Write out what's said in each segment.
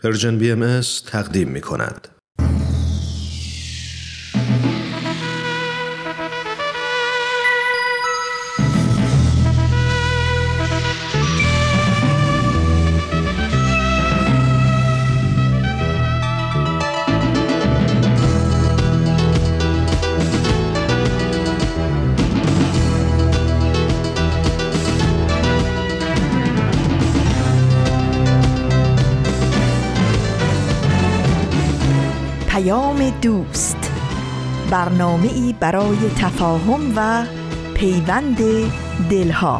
پرژن BMS تقدیم می کند. دوست، برنامه‌ای برای تفاهم و پیوند دلها.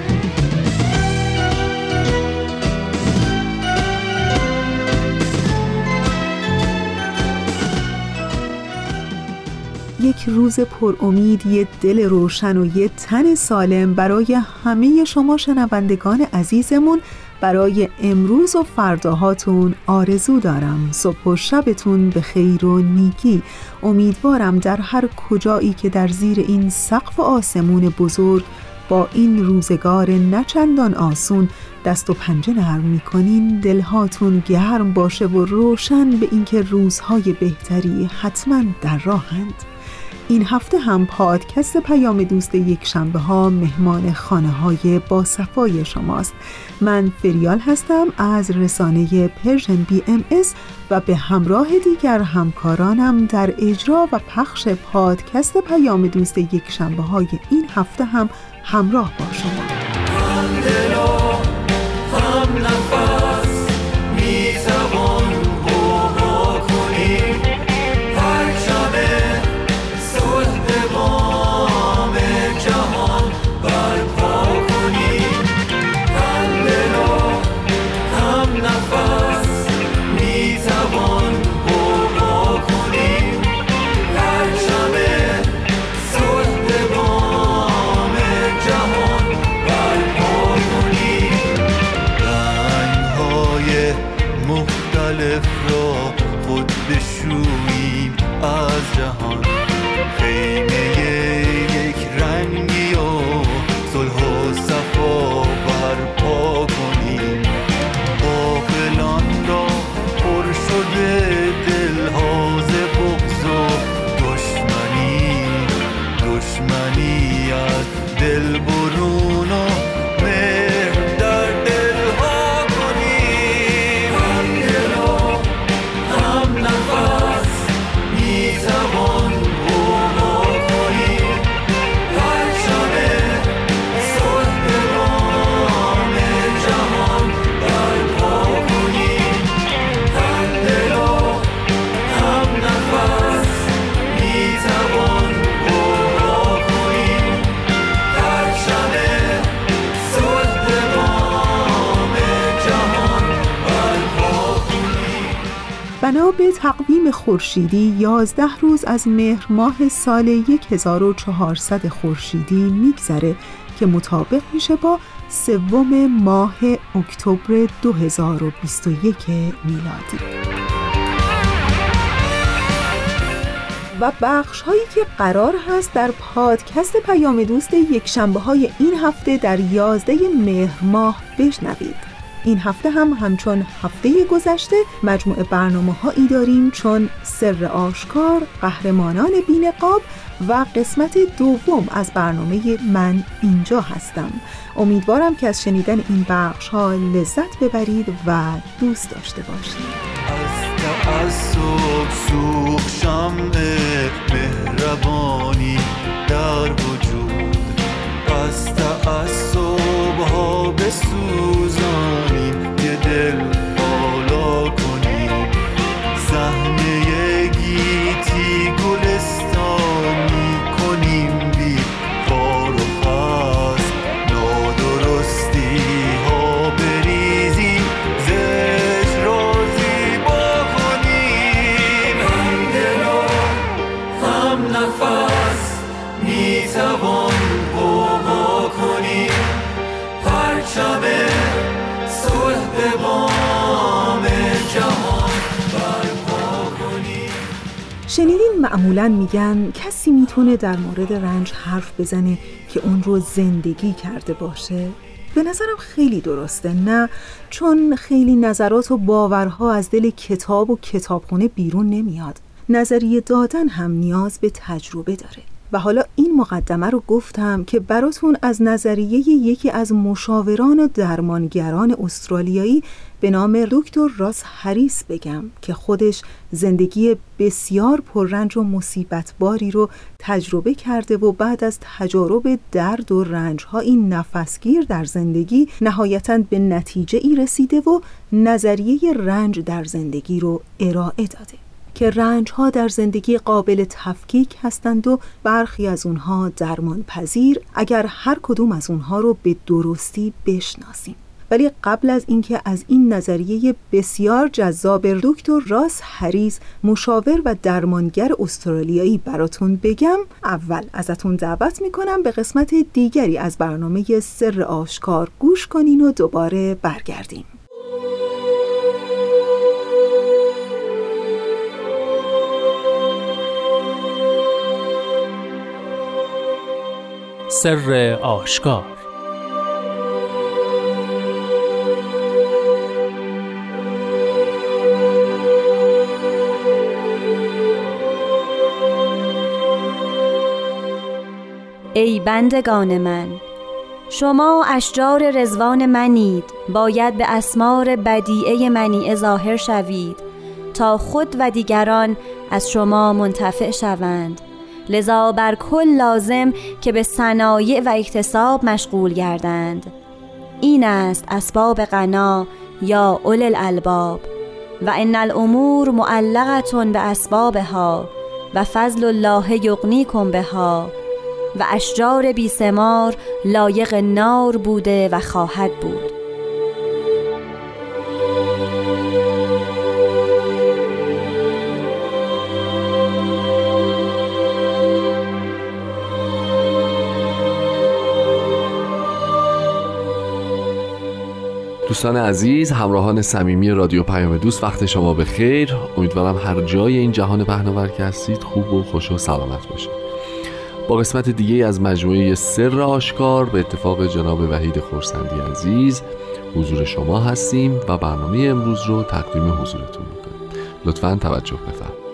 یک روز پر امید، یه دل روشن و یه تن سالم برای همه شما شنوندگان عزیزمون برای امروز و فرداهاتون آرزو دارم. صبح و شبتون به خیر و نیکی. امیدوارم در هر کجایی که در زیر این سقف آسمون بزرگ با این روزگار نچندان آسون دست و پنجه نرم میکنین، دلهاتون گرم باشه و روشن به اینکه روزهای بهتری حتما در راهند. این هفته هم پادکست پیام دوست یک شنبه ها مهمان خانه های با صفای شماست. من فریال هستم از رسانه پرژن BMS و به همراه دیگر همکارانم در اجرا و پخش پادکست پیام دوست یک شنبه های این هفته هم همراه با شما. بنا به تقویم خورشیدی 11 روز از مهر ماه سال 1400 خورشیدی میگذره که مطابق میشه با 3 ماه اکتبر 2021 میلادی. و بخش هایی که قرار هست در پادکست پیام دوست یک شنبه های این هفته در 11 مهر ماه بشنوید. این هفته هم همچون هفته گذشته مجموعه برنامه‌هایی داریم چون سر آشکار، قهرمانان بی‌نقاب و قسمت دوم از برنامه من اینجا هستم. امیدوارم که از شنیدن این بخش‌ها لذت ببرید و دوست داشته باشید. از تعصب سوخت شمع مهربانی در وجود، از تعصب ها بسوزانیم که دل بالا کنیم، صحنه گیتی گلستانی کنیم بی خار و خس، نادرستی ها بریزیم زشت را زیبا کنیم، هم دل و هم نفس میتوان قوا کنیم، پرچم صلح به بام جهان برپا کنیم. شنیدین معمولاً میگن کسی میتونه در مورد رنج حرف بزنه که اون رو زندگی کرده باشه؟ به نظرم خیلی درسته، نه؟ چون خیلی نظرات و باورها از دل کتاب و کتابخونه بیرون نمیاد. نظریه دادن هم نیاز به تجربه داره. و حالا این مقدمه رو گفتم که براتون از نظریه یکی از مشاوران و درمانگران استرالیایی به نام دکتر راس هریس بگم که خودش زندگی بسیار پررنج و مصیبتباری رو تجربه کرده و بعد از تجارب درد و رنج‌ها این نفسگیر در زندگی نهایتاً به نتیجه ای رسیده و نظریه رنج در زندگی رو ارائه داده که رنج‌ها در زندگی قابل تفکیک هستند و برخی از اونها درمان پذیر اگر هر کدوم از اونها رو به درستی بشناسیم. ولی قبل از اینکه از این نظریه بسیار جذاب دکتر راس هریس مشاور و درمانگر استرالیایی براتون بگم، اول ازتون دعوت میکنم به قسمت دیگری از برنامه سر آشکار گوش کنین و دوباره برگردیم. سر آشکار. ای بندگان من، شما اشجار رضوان منید، باید به اسمار بدیعه منیعه ظاهر شوید تا خود و دیگران از شما منتفع شوند. لذا بر کل لازم که به صنایع و اکتساب مشغول گردند. این است اسباب غنا یا اول الالباب و ان الامور معلقة به اسبابها و فضل الله یغنیکم بها و اشجار بی ثمار لایق نار بوده و خواهد بود. دوستان عزیز، همراهان صمیمی رادیو پیام دوست، وقت شما بخیر. امیدوارم هر جای این جهان پهناور که هستید خوب و خوش و سلامت باشید. با قسمت دیگه از مجموعه سر آشکار به اتفاق جناب وحید خورسندی عزیز حضور شما هستیم و برنامه امروز رو تقدیم حضورتون میکنیم. لطفاً توجه بفرمایید.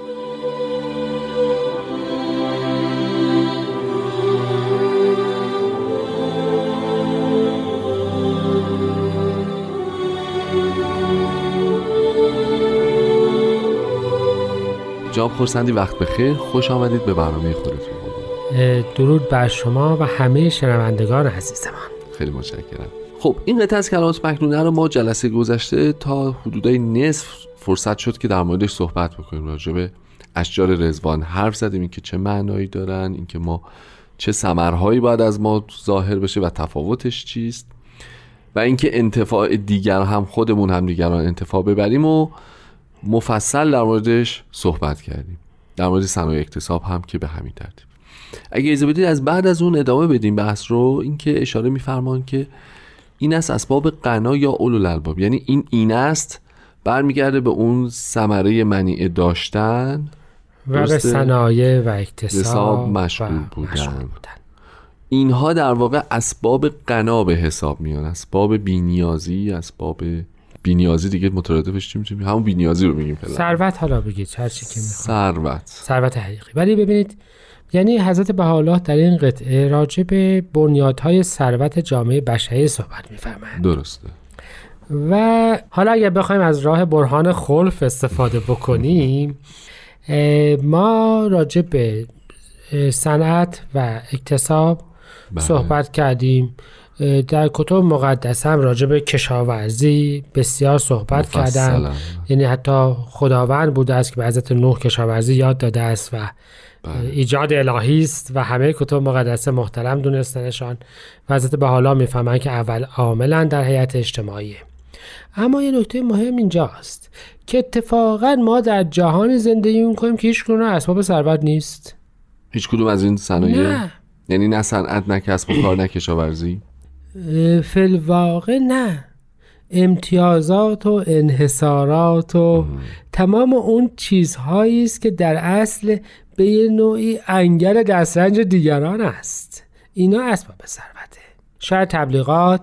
جناب خورسندی وقت بخیر، خوش آمدید به برنامه خودتون. درود بر شما و همه شنوندگان عزیزمان. خیلی متشکرم. خب این قطعه از کلمات مکنونه رو ما جلسه گذشته تا حدودای نصف فرصت شد که در موردش صحبت بکنیم. راجع به اشجار رضوان حرف زدیم، اینکه چه معنایی دارن، اینکه ما چه ثمرهایی باید از ما ظاهر بشه و تفاوتش چیست، و اینکه انتفاع دیگر هم خودمون هم دیگران انتفاع ببریم و مفصل در موردش صحبت کردیم. در مورد صنایع اکتساب هم که به همین ترتیب. اگه اجازه بدید از بعد از اون ادامه بدیم بحث رو. اینکه اشاره می‌فرمان که این است اسباب غنا یا اولو الالباب، یعنی این است برمیگرده به اون ثمره منیعه داشتن و به صنایع و اکتساب مشغول بودن. اینها در واقع اسباب غنا به حساب میان، اسباب بی‌نیازی. اسباب بی‌نیازی دیگه مترادفش چی میشه؟ همون بی‌نیازی رو میگیم فعلا. ثروت، حالا بگید هر چی که میخواد. ثروت حقیقی. ولی ببینید، یعنی حضرت بهاءالله در این قطعه راجع به بنیادهای ثروت جامعه بشری صحبت می‌فرمایند. درسته. و حالا اگر بخوایم از راه برهان خلف استفاده بکنیم، ما راجع به صنعت و اکتساب صحبت کردیم. در کتب مقدس هم راجع به کشاورزی بسیار صحبت کردن. یعنی حتی خداوند بوده است که به حضرت نوح کشاورزی یاد داده است و ایجاد الهی است و همه کتب مقدس محترم دونستنشان. و حضرت بهاءالله میفهمن که اول عاملن در حیات اجتماعی. اما یه نکته مهم اینجاست که اتفاقا ما در جهان زندگی می‌کنیم که هیچ کدوم اسباب ثروت نیست. هیچ کدوم از این صنایع؟ نه. یعنی نه صنعت، نه کسب و کار، نه کشاورزی. فی‌الواقع نه. امتیازات و انحصارات و تمام اون چیزهایی است که در اصل به یه نوعی انگل دسترنج دیگران است. اینا اسباب ثروته. شاید تبلیغات،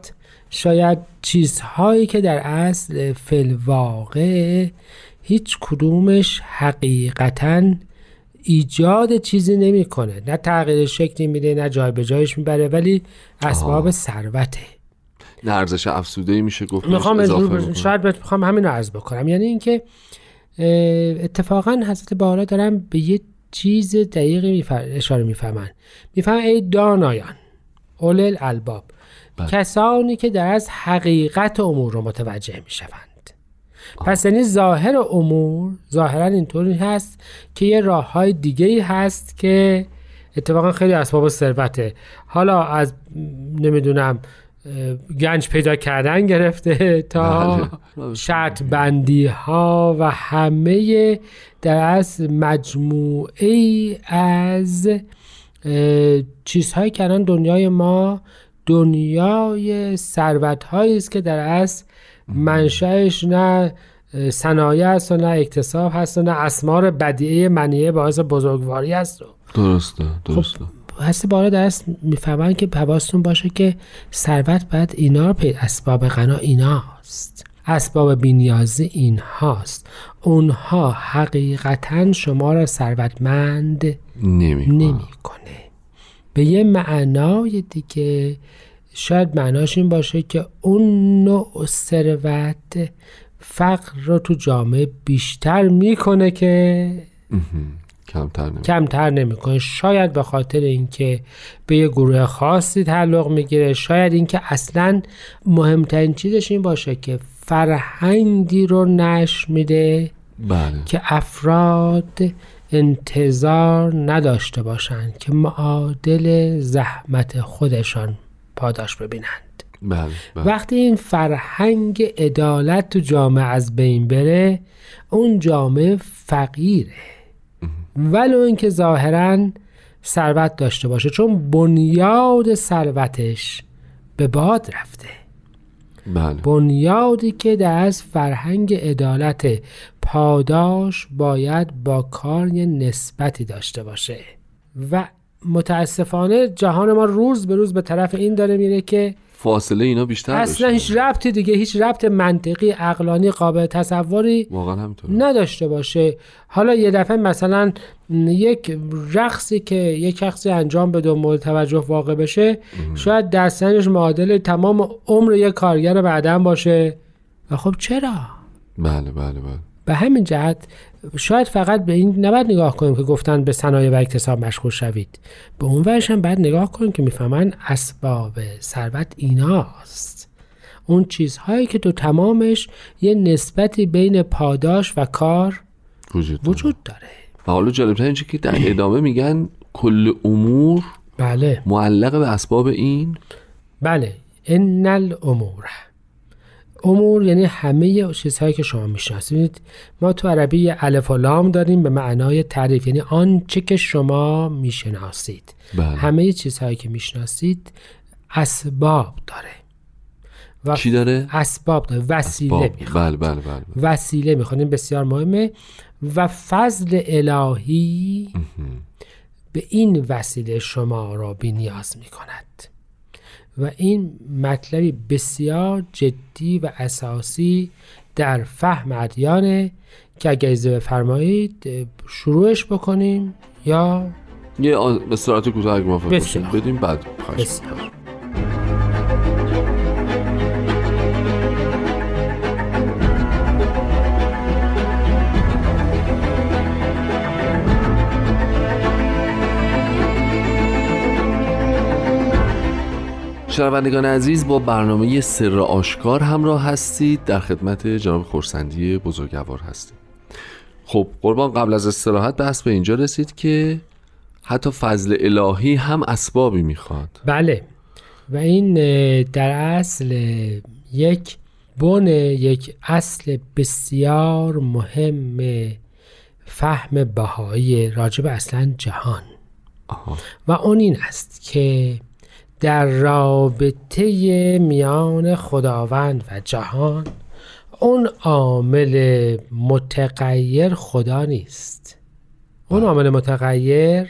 شاید چیزهایی که در اصل فی‌الواقع هیچ کدومش حقیقتاً ایجاد چیزی نمیکنه، نه تغییر شکلی میده نه جای به جایش میبره، ولی اسباب ثروته، نه ارزش افزوده‌ای میشه گفت. شاید بخوام همین رو عرض بکنم، یعنی اینکه اتفاقا حضرت بحالا دارم به یه چیز دقیقی اشاره میفهمن ای دانایان اولل الالباب، کسانی که در از حقیقت امور رو متوجه میشوند. پس یعنی ظاهر امور ظاهرا اینطوری هست که یه راه‌های دیگه‌ای هست که اتفاقا خیلی اسباب ثروته، حالا از نمیدونم گنج پیدا کردن گرفته تا شرط بندی ها و همه در اصل مجموعه از چیزهایی که الان دنیای ما دنیای ثروت هایی است که در اصل منشأش نه صنایع است و نه اکتساب هست و نه اسمار بدیعه منیعه باعث بزرگواری است. درسته. هستی بالا درست میفهمن که حواستون باشه که ثروت باید اینا اسباب غنا ایناست، اسباب بی‌نیازی اینهاست، اونها حقیقتاً شما را ثروتمند نمیکنه. به یه معنای دیگه شاید معناش این باشه که اون نوع ثروت فقر رو تو جامعه بیشتر میکنه که کمتر نمیکنه. شاید به خاطر اینکه به یه گروه خاصی تعلق میگیره، شاید اینکه اصلا مهمترین چیزش این باشه که فرهنگی رو نشر میده که افراد انتظار نداشته باشن که معادل زحمت خودشان پاداش ببینند. وقتی این فرهنگ عدالت تو جامعه از بین بره، اون جامعه فقیره ولو اینکه ظاهراً ثروت داشته باشه، چون بنیاد ثروتش به باد رفته. بنیادی که در از فرهنگ عدالت پاداش باید با کار یه نسبتی داشته باشه و متاسفانه جهان ما روز به روز به طرف این داره میره که فاصله اینا بیشتر اصلا هیچ ربطی دیگه، هیچ ربط منطقی عقلانی قابل تصوری نداشته باشه. حالا یه دفعه مثلا یک رقصی که یک شخصی انجام بده و مورد توجه واقع بشه، شاید دستنش معادل تمام عمر یک کارگر بعداً باشه و خب چرا؟ بله. به همین جهت شاید فقط به این نباید نگاه کنیم که گفتن به صنایع و اکتساب مشغول شوید، به اون ورش هم باید نگاه کنیم که میفهمن اسباب ثروت ایناست، اون چیزهایی که تو تمامش یه نسبتی بین پاداش و کار وجود داره. و حالا جالب‌تر اینجا که در ادامه میگن کل امور معلق به اسباب این. ان امور یعنی همه چیزهایی که شما میشناسید. ما تو عربی الف و لام داریم به معنای تعریف، یعنی آنچه که شما میشناسید. همه چیزهایی که میشناسید اسباب داره. و چی داره؟ اسباب داره، وسیله میخواد. وسیله میخواد، این بسیار مهمه. و فضل الهی به این وسیله شما را بی نیاز میکند و این مطلبی بسیار جدی و اساسی در فهم ادیانه که اگه اجازه بفرمایید شروعش بکنیم یا به صورت کوتاه اگه موافق باشید بدیم بعد خواهش می‌کنم. شنوندگان عزیز، با برنامه سر آشکار همراه هستید. در خدمت جناب خورسندی بزرگوار هستید. خب قربان، قبل از استراحت بحث به اینجا رسید که حتی فضل الهی هم اسبابی میخواد. بله، و این در اصل یک اصل بسیار مهم فهم بهایی راجب اصلا جهان. و اون این است که در رابطه میان خداوند و جهان اون عامل متغیر خدا نیست، اون عامل متغیر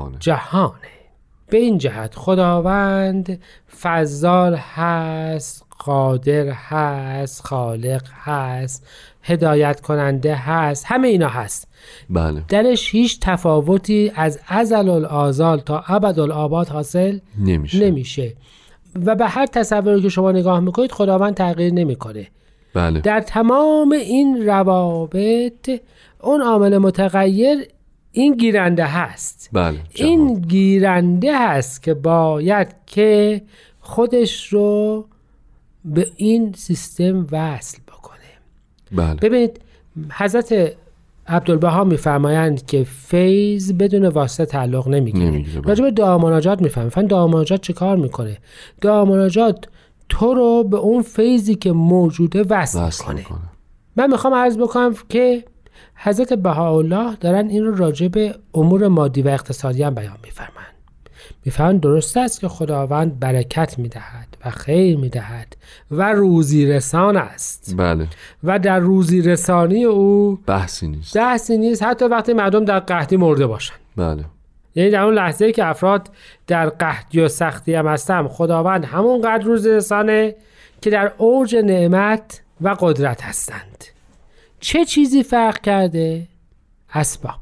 جهانه. به این جهت خداوند فضال هست، قادر هست، خالق هست، هدایت کننده هست، همه اینا هست. بله. درش هیچ تفاوتی از ازل الآزال تا ابدالآباد حاصل نمیشه و به هر تصوری که شما نگاه میکنید خداوند تغییر نمیکنه. بله. در تمام این روابط اون عامل متغیر این گیرنده هست. بله. این گیرنده هست که باید که خودش رو به این سیستم وصل بکنه. بله. ببینید حضرت عبدالبها میفرمایند که فیض بدون واسطه تعلق نمیگیره. راجع به دعا مناجات میفرمایند دعا مناجات چه کار میکنه؟ دعا مناجات تو رو به اون فیضی که موجوده وصل میکنه. من میخوام عرض بکنم که حضرت بهاءالله دارن این رو راجع به امور مادی و اقتصادی هم بیان میفرمایند درست است که خداوند برکت میدهد و خیر میدهد و روزی رسان است. بله. و در روزی رسانی او بحثی نیست حتی وقتی مردم در قحطی مرده باشن. بله. یعنی در اون لحظه‌ای که افراد در قحطی و سختی هم هستن خداوند همونقدر روزی رسانه که در اوج نعمت و قدرت هستند. چه چیزی فرق کرده؟ اسباب.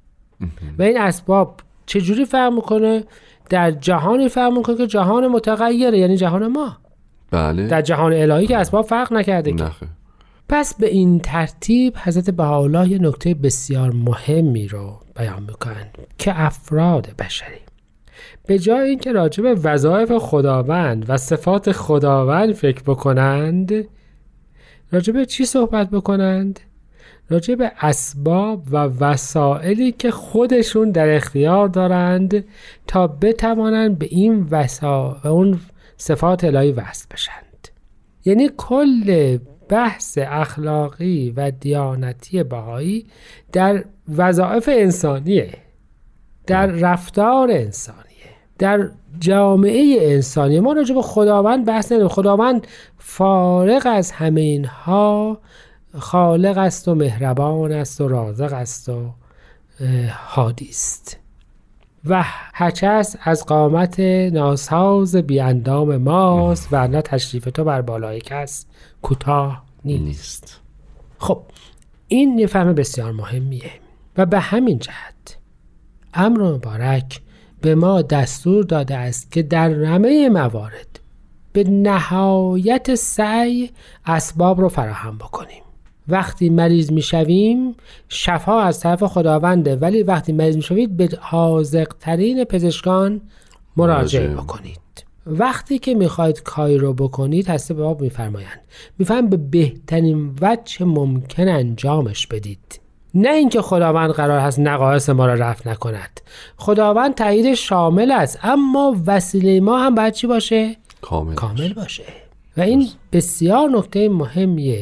و این اسباب چجوری فرق میکنه؟ در جهانی فرق میکنه که جهان متغیره، یعنی جهان ما. بله. در جهان الهی که اسباب فرق نکرده که. پس به این ترتیب حضرت بهاءالله یه نکته بسیار مهمی رو بیان میکنند که افراد بشری به جای اینکه راجع به وظایف خداوند و صفات خداوند فکر بکنند، راجع به چی صحبت بکنند؟ راجع به اسباب و وسائلی که خودشون در اختیار دارند تا بتوانند به این اون صفات الهی وصل بشند. یعنی کل بحث اخلاقی و دیانتی بهایی در وظایف انسانیه، در رفتار انسانیه، در جامعه انسانی. ما راجع به خداوند بحث نداریم. خداوند فارغ از همه اینها خالق است و مهربان است و رازق است و هادی است و هرچست از قامت ناساز بی اندام ماست و نه تشریف تو بر بالای کس کوتاه نیست. خب این یه فهم بسیار مهمیه و به همین جهت امر مبارک به ما دستور داده است که در همه موارد به نهایت سعی اسباب رو فراهم بکنیم. وقتی مریض میشویم شفا از طرف خداونده، ولی وقتی مریض میشوید به حاذق‌ترین پزشکان مراجعه بکنید. وقتی که میخواید کاری رو بکنید حضرت باب میفرمایند به بهترین وجه ممکن انجامش بدید. نه اینکه خداوند قرار هست نقایص ما را رفع نکند. خداوند تایید شامل است، اما وسیله ما هم باید چی باشه؟ کامل باشه. و این بسیار نکته مهمیه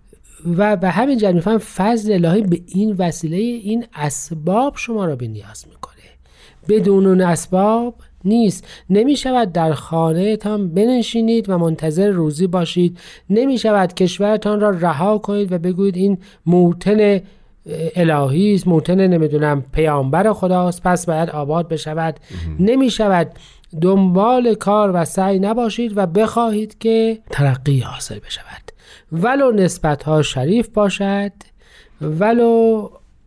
و به همین جهت میفهم فضل الهی به این وسیله این اسباب شما را به نیاز میکنه. بدون اون اسباب نیست. نمیشود در خانه‌تان بنشینید و منتظر روزی باشید. نمیشود کشورتان را رها کنید و بگویید این موطن الهی است، موطن نمیدونم پیامبر خداست پس باید آباد بشود. نمیشود دنبال کار و سعی نباشید و بخواهید که ترقی حاصل بشود، ولو نسبت‌ها شریف باشد، ولو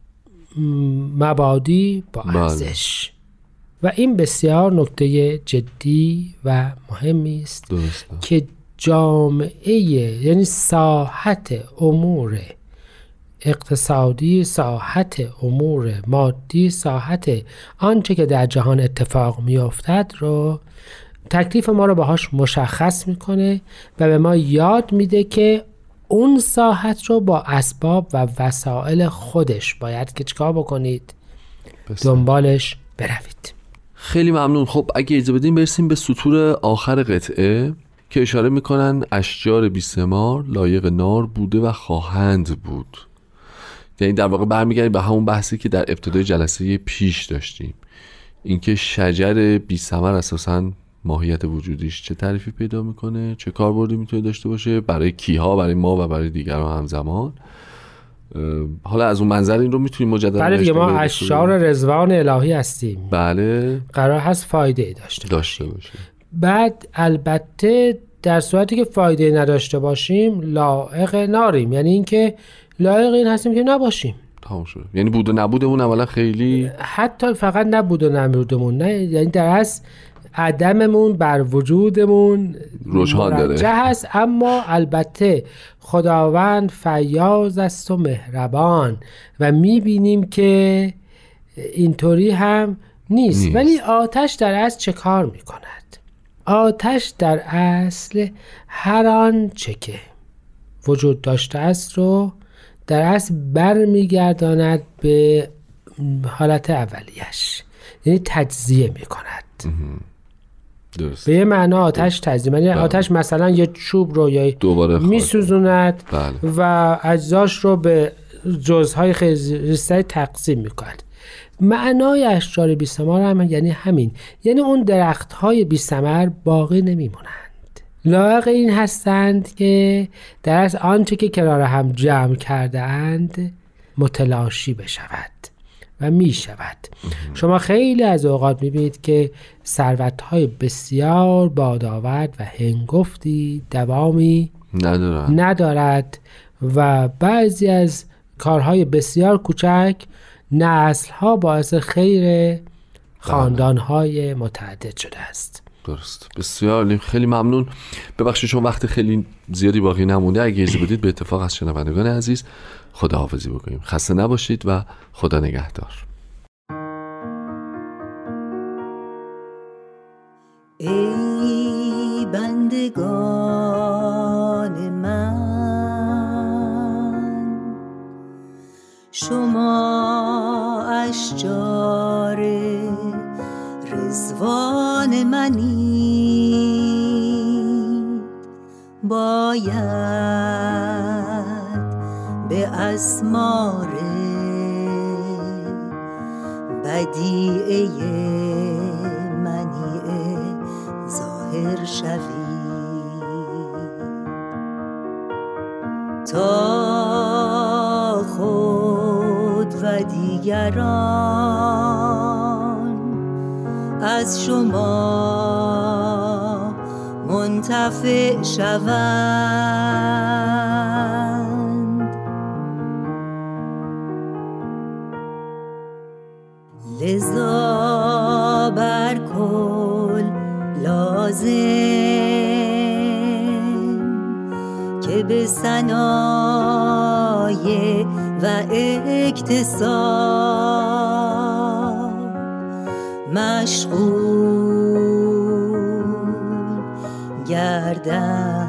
مبادی با ارزش. و این بسیار نکته جدی و مهمی است که جامعه، یعنی ساحت امور اقتصادی، ساحت امور مادی، ساحت آنچه که در جهان اتفاق میافتد رو تکلیف ما رو باهاش مشخص میکنه و به ما یاد میده که اون ساحت رو با اسباب و وسایل خودش باید که چیکار بکنید؟ دنبالش بروید. خیلی ممنون. خب اگه اجازه بدین برسیم به سطور آخر قطعه که اشاره میکنن اشجار بی ثمار لایق نار بوده و خواهند بود. یعنی در واقع برمیگردیم به همون بحثی که در ابتدای جلسه پیش داشتیم، اینکه شجر بی ثمر اساساً ماهیت وجودیش چه تعریفی پیدا میکنه، چه کاربردی میتونه داشته باشه برای کیها، برای ما و برای دیگران همزمان. حالا از اون منظر این رو میتونیم مجددا بله دیگه ما اشجار رضوان الهی هستیم. بله. قرار هست فایده داشته باشه. بعد البته در صورتی که فایده نداشته باشیم لایق ناریم، یعنی اینکه لایق این هستیم که نباشیم. تمام شد. یعنی بود و نبودمون اولا خیلی، حتی فقط نبود و نبودمون، نه، یعنی در اصل عدممون بر وجودمون روشان داره هست. اما البته خداوند فیاض است و مهربان و میبینیم که اینطوری هم نیست. ولی آتش در اصل چه کار میکند؟ آتش در اصل هر آنچه که وجود داشته است رو در اصل برمیگرداند به حالت اولیش، یعنی تجزیه میکند. درست. به یه معنا آتش تجزیه، یعنی آتش مثلا یه چوب رو یا میسوزوند و اجزاش رو به جزهای ریزتری تقسیم میکند. معنای اشجار بی ثمر هم یعنی همین، یعنی اون درختهای بی ثمر باقی نمیمونند، لایق این هستند که در از آنچه که کنار هم جمع کرده اند متلاشی بشود و می شود. شما خیلی از اوقات میبینید که ثروت‌های بسیار بادآورد و هنگفتی دوامی ندارد و بعضی از کارهای بسیار کوچک نسل‌ها باعث خیر خاندان‌های متعدد شده است. درست. بسیار خیلی ممنون. ببخشید چون وقت خیلی زیادی باقی نمونده، اگه اجازه بدید به اتفاق از شنوندگان عزیز خداحافظی بکنیم. خسته نباشید و خدا نگهدار. ای بندگان من، شما اشجار رضوان منید، باید به اسمار بدیعه منیع ظاهر شوید تا خود و دیگران از شما منتفع شوند. لذا بر کل لازم که به صنایع و اکتساب مشغول گردند.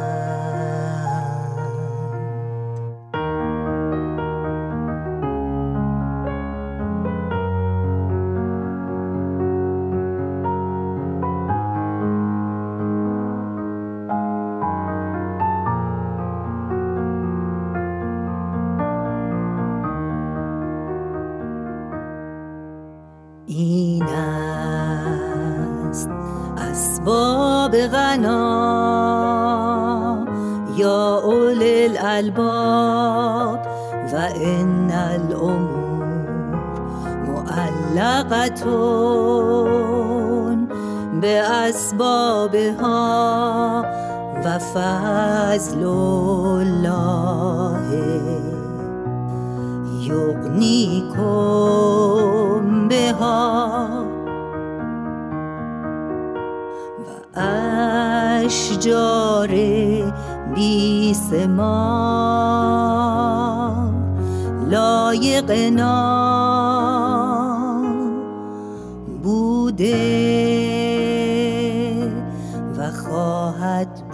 این است اسباب غنا یا اولی الالباب و ان الامور معلقتون به اسبابها و فضل الله یغنیکم بها و اشجار بی ثمار لایق نام بوده و خواهد بود.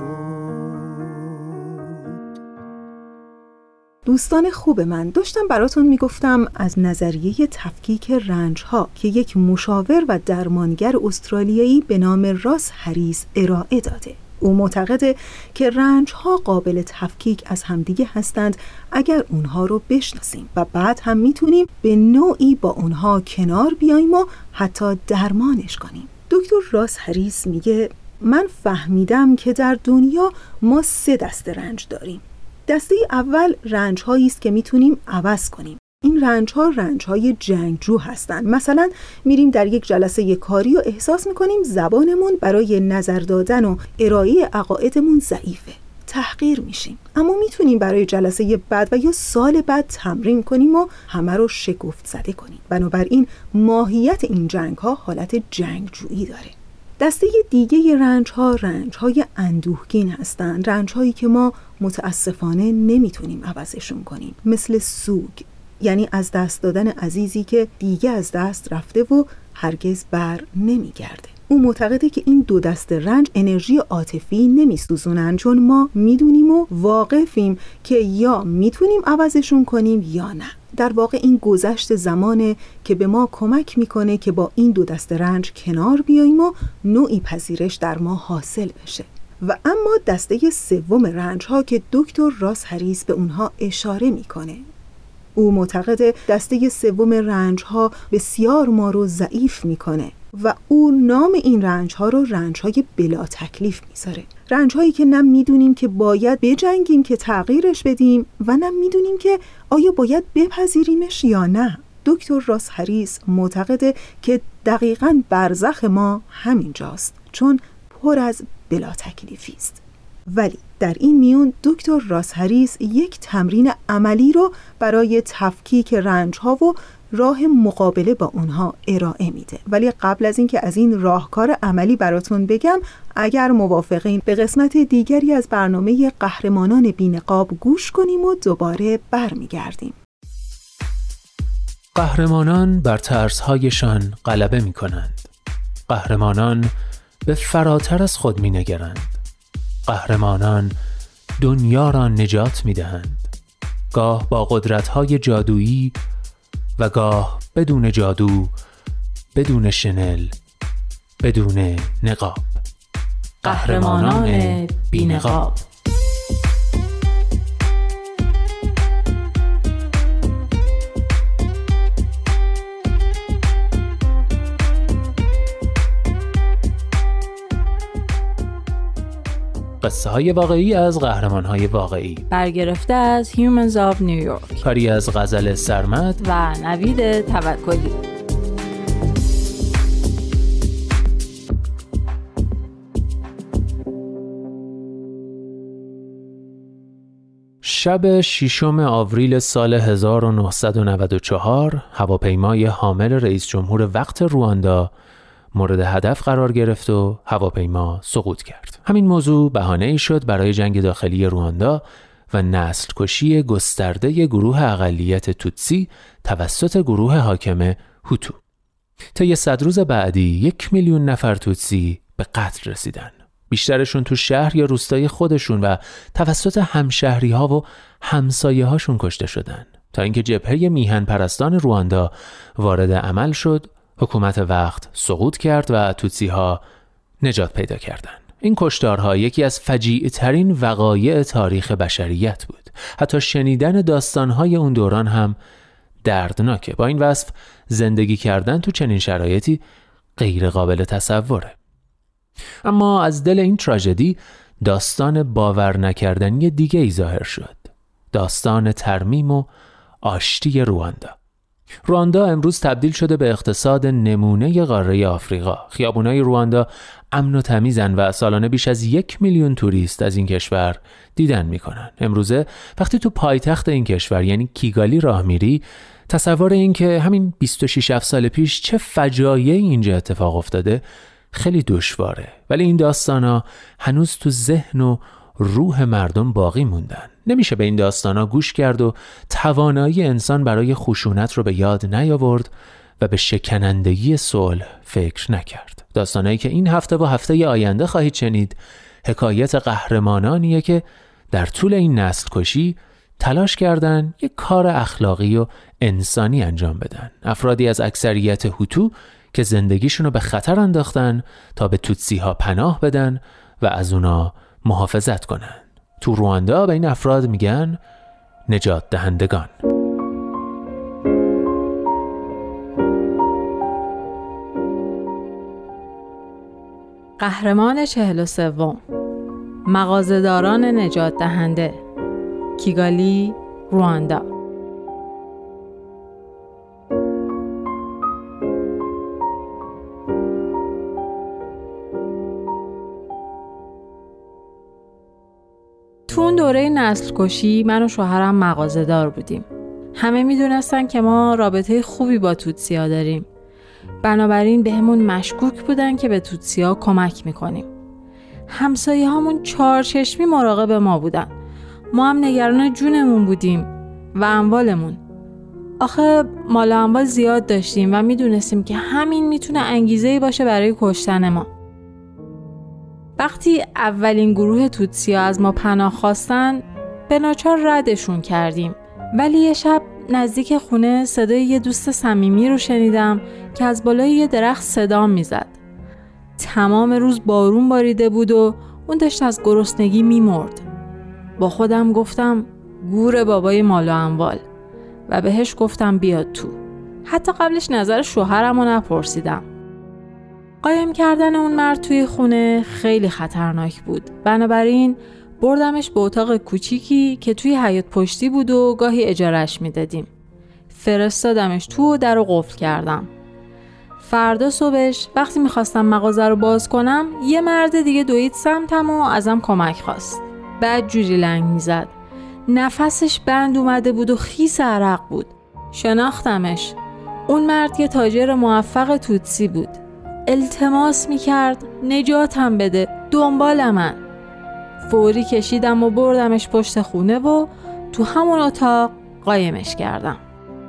دوستان خوب من، داشتم براتون میگفتم از نظریه تفکیک رنج‌ها که یک مشاور و درمانگر استرالیایی به نام راس هریس ارائه داده. او معتقده که رنج‌ها قابل تفکیک از همدیگه هستند اگر اونها رو بشناسیم و بعد هم میتونیم به نوعی با اونها کنار بیاییم و حتی درمانش کنیم. دکتر راس هریس میگه من فهمیدم که در دنیا ما 3 دسته رنج داریم. دسته اول رنج‌هایی است که میتونیم عوض کنیم. این رنج‌های جنگجو هستند. مثلا میریم در یک جلسه کاری و احساس میکنیم زبانمون برای نظر دادن و ارائه عقایدمون ضعیفه. تحقیر میشیم. اما میتونیم برای جلسه بعد و یا سال بعد تمرین کنیم و همه رو شگفت زده کنیم. بنابراین ماهیت این جنگ‌ها حالت جنگجویی داره. دسته دیگه رنج‌های اندوهگین هستند. رنج‌هایی که ما متاسفانه نمیتونیم عوضشون کنیم. مثل سوگ، یعنی از دست دادن عزیزی که دیگه از دست رفته و هرگز بر نمیگرده. او معتقده که این دو دسته رنج انرژی عاطفی نمیسوزونن، چون ما میدونیم و واقفیم که یا میتونیم عوضشون کنیم یا نه. در واقع این گذشت زمانه که به ما کمک میکنه که با این دو دسته رنج کنار بیاییم و نوعی پذیرش در ما حاصل بشه. و اما دسته سوم رنج‌ها که دکتر راس هریس به اونها اشاره میکنه. او معتقد دسته سوم رنج‌ها بسیار ما رو ضعیف میکنه و او نام این رنج‌ها رو رنج‌های بلا تکلیف میذاره. رنج‌هایی که نه میدونیم که باید بجنگیم که تغییرش بدیم و نه میدونیم که آیا باید بپذیریمش یا نه. دکتر راس هریس معتقده که دقیقاً برزخ ما همینجاست، چون پر از بلا تکلیفی است. ولی در این میون دکتر راس هریس یک تمرین عملی رو برای تفکیک رنج‌ها و راه مقابله با اونها ارائه میده. ولی قبل از اینکه از این راهکار عملی براتون بگم، اگر موافقین به قسمت دیگری از برنامه قهرمانان بی‌نقاب گوش کنیم و دوباره برمیگردیم. قهرمانان بر ترس‌هایشان غلبه می‌کنند. قهرمانان به فراتر از خود می‌نگرند. قهرمانان دنیا را نجات می‌دهند. گاه با قدرت‌های جادویی و گاه بدون جادو، بدون شنل، بدون نقاب. قهرمانان بی‌نقاب. قصه های واقعی از قهرمان های واقعی، برگرفته از Humans of New York، کاری از غزل سرمد و نوید توکلی. شب 6 آوریل سال 1994 هواپیمای حامل رئیس جمهور وقت رواندا مورد هدف قرار گرفت و هواپیما سقوط کرد. همین موضوع بهانه‌ای شد برای جنگ داخلی رواندا و نسل کشی گسترده گروه اقلیت توتسی توسط گروه حاکم هوتو. طی 100 روز بعدی 1 میلیون نفر توتسی به قتل رسیدن. بیشترشون تو شهر یا روستای خودشون و توسط همشهری‌ها و همسایه‌هاشون کشته شدن، تا اینکه جبهه میهن پرستان رواندا وارد عمل شد. حکومت وقت سقوط کرد و توتسی‌ها نجات پیدا کردند. این کشتارها یکی از فجیع‌ترین وقایع تاریخ بشریت بود. حتی شنیدن داستان‌های اون دوران هم دردناکه. با این وصف زندگی کردن تو چنین شرایطی غیر قابل تصوره. اما از دل این تراژدی داستان باور نکردنی دیگه ای ظاهر شد. داستان ترمیم و آشتی رواندا. رواندا امروز تبدیل شده به اقتصاد نمونه قاره آفریقا. خیابونای رواندا امن و تمیزن و سالانه بیش از 1 میلیون توریست از این کشور دیدن میکنن. امروزه وقتی تو پایتخت این کشور یعنی کیگالی راه میری، تصور این که همین 26 سال پیش چه فجایعی اینجا اتفاق افتاده خیلی دشواره. ولی این داستانا هنوز تو ذهن و روح مردم باقی موندن. نمیشه به این داستانا گوش کرد و توانایی انسان برای خشونت رو به یاد نیاورد و به شکنندگی صلح فکر نکرد. داستانایی که این هفته و هفته آینده خواهید شنید حکایت قهرمانانیه که در طول این نسل کشی تلاش کردن یک کار اخلاقی و انسانی انجام بدن. افرادی از اکثریت هوتو که زندگیشونو به خطر انداختن تا به توتسی ها پناه بدن و از اونا محافظت کنن. تو رواندا به این افراد میگن نجات دهندگان. قهرمان 43 مغازه‌داران نجات دهنده، کیگالی، رواندا. دوره نسل کشی من و شوهرم مغازه‌دار بودیم. همه میدونستن که ما رابطه خوبی با توتسیا داریم. بنابراین بهمون مشکوک بودن که به توتسیا کمک میکنیم. همسایه هامون چارچشمی مراقب ما بودن. ما هم نگران جونمون بودیم و اموالمون. آخه مال اموال زیاد داشتیم و میدونستیم که همین میتونه انگیزه‌ای باشه برای کشتن ما. وقتی اولین گروه توتسیا از ما پناه خواستن، به ناچار ردشون کردیم. ولی یه شب نزدیک خونه صدای یه دوست صمیمی رو شنیدم که از بالای یه درخت صدام میزد. تمام روز بارون باریده بود و اون داشت از گرسنگی میمرد. با خودم گفتم گور بابای مال و اموال و بهش گفتم بیاد تو. حتی قبلش نظر شوهرم رو نپرسیدم. قایم کردن اون مرد توی خونه خیلی خطرناک بود. بنابراین بردمش به اتاق کوچیکی که توی حیاط پشتی بود و گاهی اجارهش میدادیم. فرستادمش تو و در رو قفل کردم. فردا صبحش وقتی میخواستم مغازه رو باز کنم، یه مرد دیگه دوید سمتم و ازم کمک خواست. بعد جوری لنگ میزد. نفسش بند اومده بود و خیس عرق بود. شناختمش. اون مرد یه تاجر موفق توتسی بود. التماس میکرد نجاتم بده، دنبال من. فوری کشیدم و بردمش پشت خونه و تو همون اتاق قایمش کردم.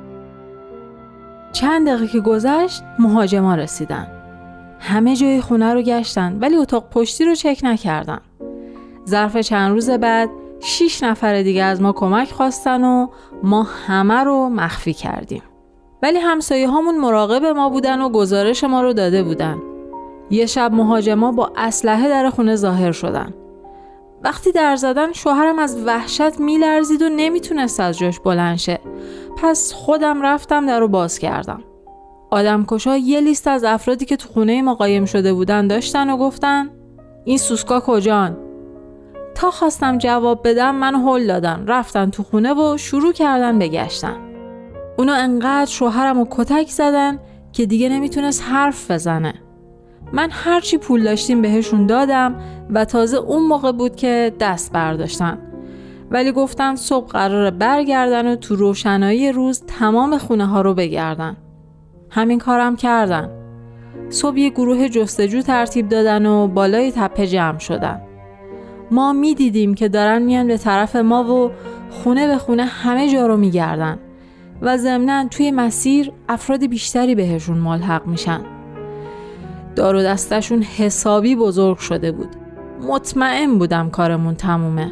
چند دقیقه که گذشت مهاجما رسیدن. همه جای خونه رو گشتن ولی اتاق پشتی رو چک نکردن. ظرف چند روز بعد 6 نفر دیگه از ما کمک خواستن و ما همه رو مخفی کردیم. ولی همسایه هامون مراقب ما بودن و گزارش ما رو داده بودن. یه شب مهاجما با اسلحه در خونه ظاهر شدن. وقتی در زدن شوهرم از وحشت میلرزید و نمیتونست از جاش بلند شه. پس خودم رفتم در رو باز کردم. آدمکشا یه لیست از افرادی که تو خونه ما قایم شده بودن داشتن و گفتن این سوسکا کجان؟ تا خواستم جواب بدم من هل دادن. رفتن تو خونه و شروع کردن بگشتن. اونا انقدر شوهرم رو کتک زدن که دیگه نمیتونست حرف بزنه. من هرچی پول داشتیم بهشون دادم و تازه اون موقع بود که دست برداشتن. ولی گفتن صبح قراره برگردن و تو روشنایی روز تمام خونه ها رو بگردن. همین کارم کردن. صبح یه گروه جستجو ترتیب دادن و بالای تپه جمع شدن. ما میدیدیم که دارن میان به طرف ما و خونه به خونه همه جا رو میگردن و ضمناً توی مسیر افراد بیشتری بهشون ملحق میشن. دار و دستشون حسابی بزرگ شده بود. مطمئن بودم کارمون تمومه.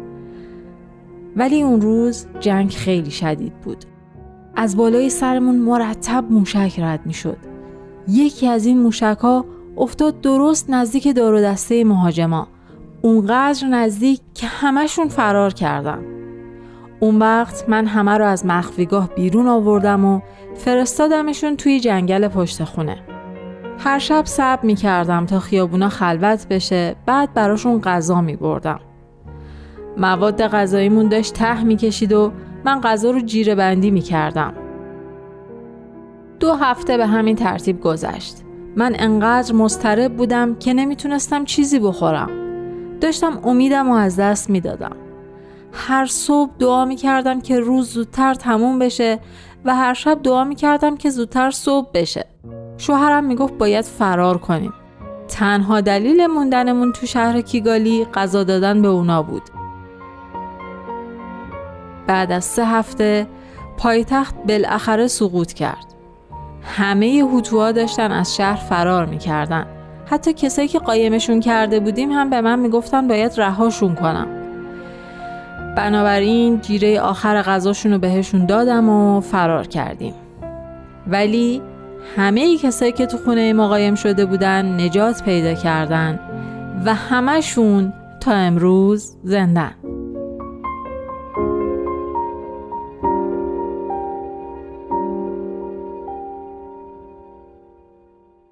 ولی اون روز جنگ خیلی شدید بود. از بالای سرمون مرتب موشک رد میشد. یکی از این موشک‌ها افتاد درست نزدیک دار و دسته مهاجما. اونقدر نزدیک که همشون فرار کردن. اون وقت من همه رو از مخفیگاه بیرون آوردم و فرستادمشون توی جنگل پشت خونه. هر شب صبر می‌کردم تا خیابونا خلوت بشه، بعد براشون غذا می‌بردم. مواد غذاییمون داشت ته می‌کشید و من غذا رو جیره بندی می‌کردم. 2 هفته به همین ترتیب گذشت. من انقدر مضطرب بودم که نمیتونستم چیزی بخورم. داشتم امیدم رو از دست میدادم. هر صبح دعا میکردم که روز زودتر تموم بشه و هر شب دعا میکردم که زودتر صبح بشه. شوهرم میگفت باید فرار کنیم. تنها دلیل موندنمون تو شهر کیگالی غذا دادن به اونا بود. بعد از 3 هفته پایتخت بالاخره سقوط کرد. همه هوتوها داشتن از شهر فرار میکردن. حتی کسایی که قایمشون کرده بودیم هم به من میگفتن باید رهاشون کنم. بنابراین جیره آخر غذاشون رو بهشون دادم و فرار کردیم. ولی همه کسایی که تو خونه ما قایم شده بودن نجات پیدا کردن و همشون تا امروز زندن.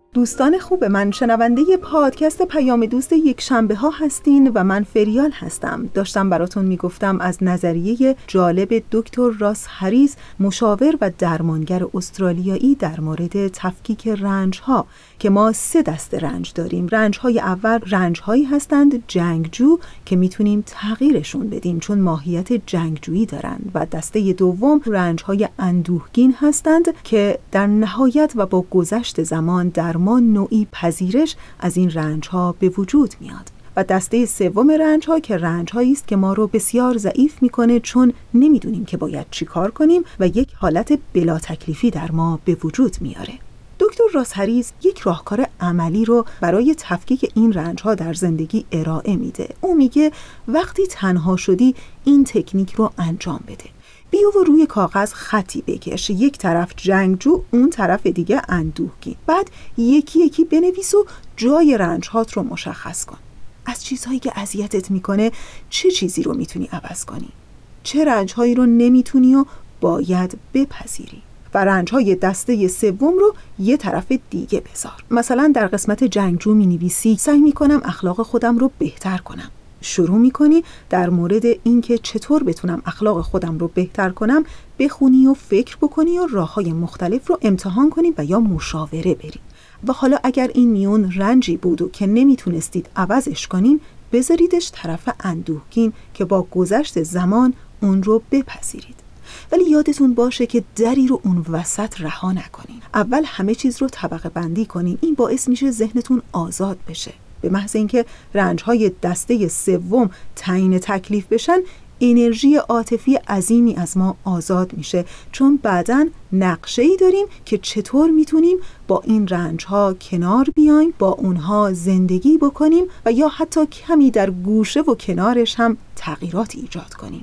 دوستان خوب من، شنونده پادکست پیام دوست یک شنبه ها هستین و من فریال هستم. داشتم براتون میگفتم از نظریه جالب دکتر راس هریس، مشاور و درمانگر استرالیایی در مورد تفکیک رنج ها، که ما 3 دسته رنج داریم. رنج های اول رنج هایی هستند جنگجو که میتونیم تغییرشون بدیم چون ماهیت جنگجویی دارند، و دسته دوم رنج های اندوهگین هستند که در نهایت و با گذشت زمان در ما نوعی پذیرش از این رنج ها به وجود میاد. و دسته سوم رنج ها که رنج هایی است که ما رو بسیار ضعیف میکنه چون نمیدونیم که باید چی کار کنیم و یک حالت بلا تکلیفی در ما به وجود میاره. دکتر راس هریس یک راهکار عملی رو برای تفکیک این رنج ها در زندگی ارائه میده. او میگه وقتی تنها شدی این تکنیک رو انجام بده. بیا و روی کاغذ خطی بکش، یک طرف جنگجو، اون طرف دیگه اندوهگین. بعد یکی یکی بنویس و جای رنج هات رو مشخص کن. از چیزهایی که اذیتت میکنه چه چیزی رو میتونی عوض کنی؟ چه رنج هایی رو نمیتونی و باید بپذیری؟ و رنج های دسته سوم رو یه طرف دیگه بذار. مثلا در قسمت جنگجو مینویسی سعی میکنم اخلاق خودم رو بهتر کنم. شروع میکنی در مورد اینکه چطور بتونم اخلاق خودم رو بهتر کنم بخونی و فکر بکنی و راههای مختلف رو امتحان کنی و یا مشاوره بری. و حالا اگر این میون رنجی بود و که نمیتونستید عوضش کنین، بذاریدش طرف اندوهگین که با گذشت زمان اون رو بپذیرید. ولی یادتون باشه که دری رو اون وسط رها نکنین. اول همه چیز رو طبقه بندی کنین. این باعث میشه ذهنتون آزاد بشه. به محض اینکه رنج‌های دسته سوم تعیین تکلیف بشن، انرژی عاطفی عظیمی از ما آزاد میشه، چون بعداً نقشه‌ای داریم که چطور میتونیم با این رنج‌ها کنار بیایم، با اونها زندگی بکنیم و یا حتی کمی در گوشه و کنارش هم تغییرات ایجاد کنیم.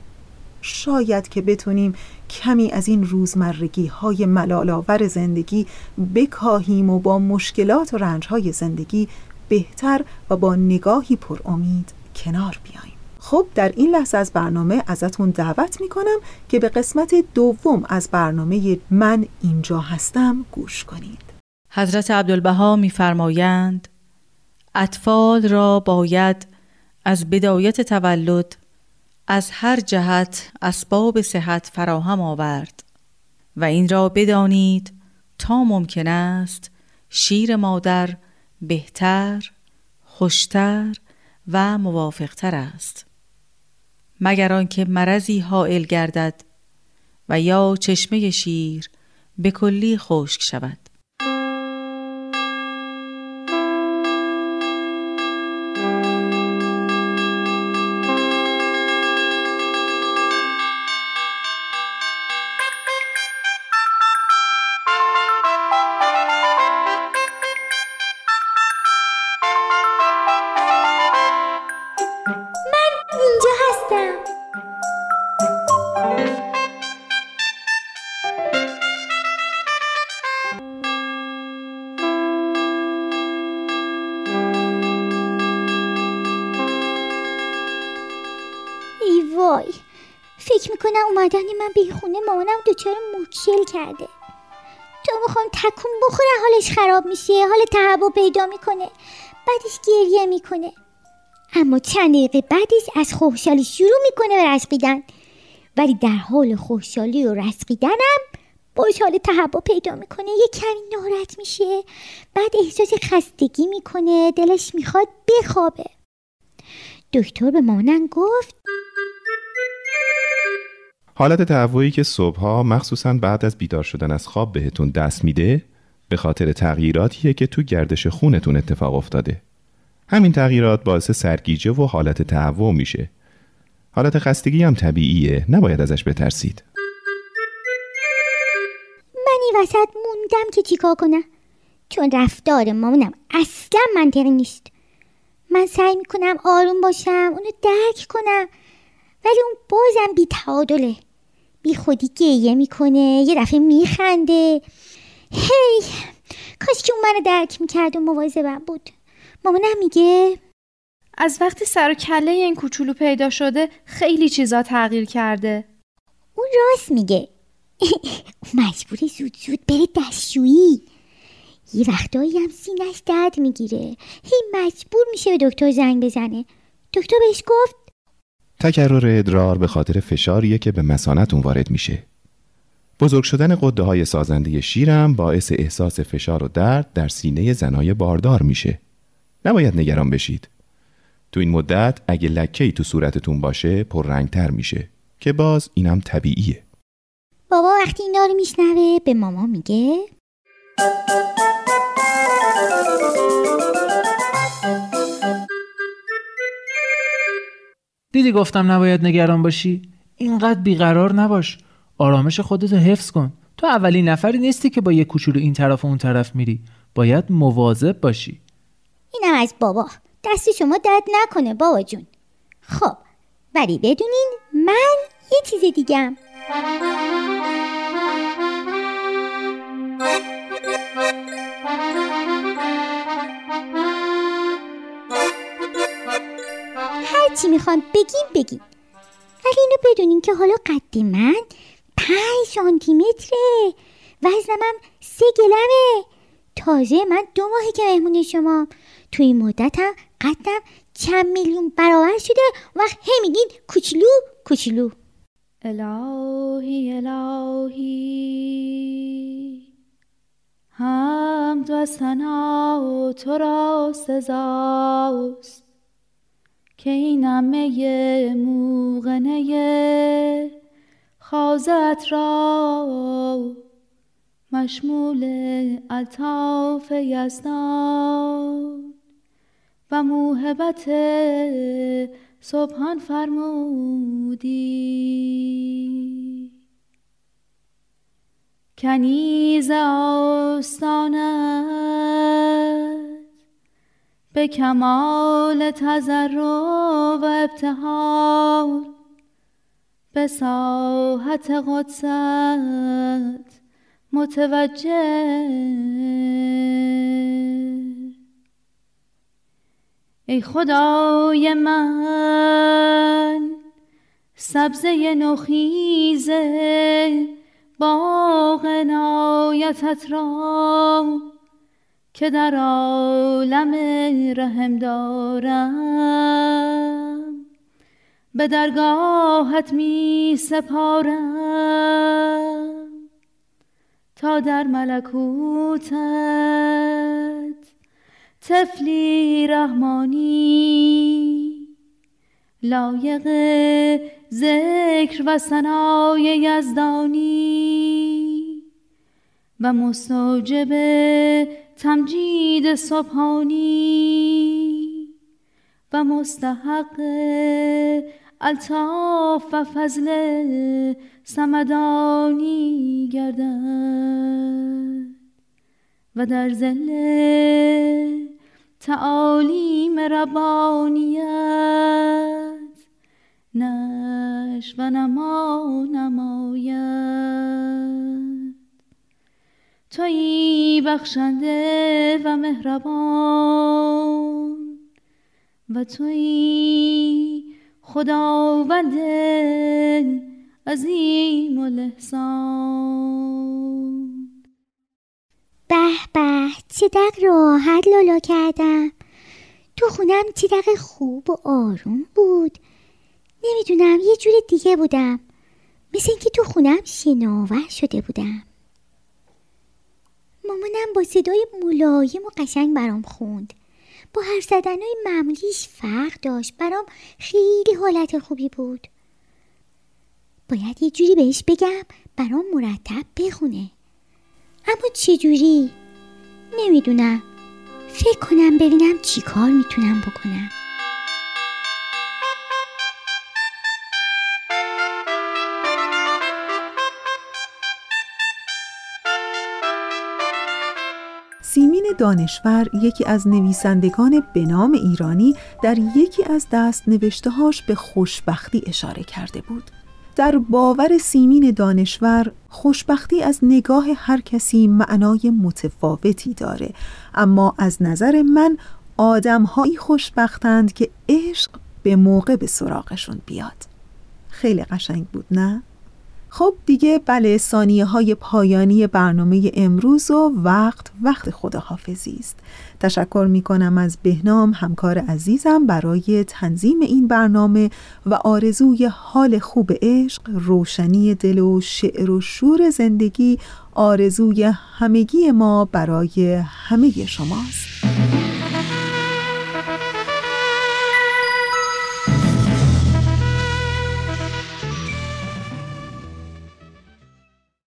شاید که بتونیم کمی از این روزمرگی‌های ملال‌آور زندگی بکاهیم و با مشکلات و رنج‌های زندگی بهتر و با نگاهی پر امید کنار بیاییم. خب در این لحظه از برنامه ازتون دعوت میکنم که به قسمت دوم از برنامه من اینجا هستم گوش کنید. حضرت عبدالبها می‌فرمایند اطفال را باید از بدایت تولد از هر جهت اسباب صحت فراهم آورد و این را بدانید تا ممکن است شیر مادر بهتر، خوشتر و موافقتر است، مگر آنکه مرضی حائل گردد و یا چشمه شیر به کلی خشک شود. وای، فکر میکنم اومدن من به خونه مامانم دچار مشکل کرده. تو میخوام تکون بخوره حالش خراب میشه، حال تهوع پیدا میکنه، بعدش گریه میکنه، اما چند دقیقه بعدش از خوشحالی شروع میکنه به رشقیدن، ولی در حال خوشحالی و رشقیدنم باز حال تهوع پیدا میکنه، یه کمی ناراحت میشه، بعد احساس خستگی میکنه، دلش میخواد بخوابه. دکتر به مامانم گفت حالت تهوعی که صبحها مخصوصاً بعد از بیدار شدن از خواب بهتون دست میده به خاطر تغییراتیه که تو گردش خونتون اتفاق افتاده. همین تغییرات باعث سرگیجه و حالت تهوع میشه. حالت خستگی هم طبیعیه، نباید ازش بترسید. من این وسط موندم که چیکار کنم، چون رفتار مامانم اصلا منطقی نیست. من سعی میکنم آروم باشم، اونو درک کنم، ولی اون بازم بی تعادله، بی خودی گریه میکنه، یه دفعه میخنده. هی کاش که اون منو درک میکرد و مواظبم بود. مامانم میگه از وقتی سر و کله این کوچولو پیدا شده خیلی چیزا تغییر کرده. اون راست میگه. مجبوره زود زود بره دستشویی. یه وقتایی هم سینش درد میگیره، هی مجبور میشه به دکتر زنگ بزنه. دکتر بهش گفت تکرر ادرار به خاطر فشاریه که به مثانه‌تون وارد میشه. بزرگ شدن غده‌های سازنده شیرم باعث احساس فشار و درد در سینه زنای باردار میشه. نباید نگران بشید. تو این مدت اگه لکه‌ای تو صورتتون باشه پررنگتر میشه که باز اینم طبیعیه. بابا وقتی اینا رو میشنوه به ماما میگه دیدی گفتم نباید نگران باشی؟ اینقدر بیقرار نباش. آرامش خودتو حفظ کن. تو اولین نفری نیستی که با یه کوچولو این طرف و اون طرف میری. باید مواظب باشی. اینم از بابا. دست شما درد نکنه بابا جون. خب ولی بدونین من یه چیز دیگم. هرچی میخوان بگین ولی اینو بدونین که حالا قد من 5 سانتیمتره، وزنم 3 گرمه. تازه من 2 ماهه که مهمون شما. توی این مدتم قدم چند میلیون برابر شده و هی میگین کوچولو کوچولو. الهی الهی حمد و ثنا تو را سزاست که این همه موغنه خازت را مشمول الطاف یزدان و موهبت سبحان فرمودی. کنیز آستانت به کمال تضرع و ابتهال به ساحت قدست متوجه. ای خدای من سبزه نخیزه باغ عنایتت را که در عالم رحم دارم به درگاهت می سپارم تا در ملکوتت طفلی رحمانی لایق ذکر و ثنای یزدانی و مستوجب تمجید سبحانی و مستحق الطاف و فضل صمدانی گردد و در ظل تعالیم ربانیت نشو و نما نماید. تویی بخشنده و مهربان و تویی خداوند عظیم الاحسان. به به چه دق راحت لالا کردم. تو خونم چه دق خوب و آروم بود. نمیدونم یه جور دیگه بودم، مثل اینکه تو خونم شناور شده بودم. مامانم با صدای ملایم و قشنگ برام خوند. با حرف زدنهای معمولیش فرق داشت. برام خیلی حالت خوبی بود. باید یه جوری بهش بگم برام مرتب بخونه، اما چه جوری؟ نمیدونم. فکر کنم ببینم چی کار میتونم بکنم. سیمین دانشور یکی از نویسندگان به نام ایرانی در یکی از دست‌نوشته‌هاش به خوشبختی اشاره کرده بود. در باور سیمین دانشور خوشبختی از نگاه هر کسی معنای متفاوتی داره، اما از نظر من آدم‌هایی خوشبختند که عشق به موقع به سراغشون بیاد. خیلی قشنگ بود نه؟ خب دیگه بله، ثانیه های پایانی برنامه امروز و وقت خداحافظی است. تشکر می کنم از بهنام همکار عزیزم برای تنظیم این برنامه و آرزوی حال خوب عشق، روشنی دل و شعر و شور زندگی آرزوی همگی ما برای همه شماست.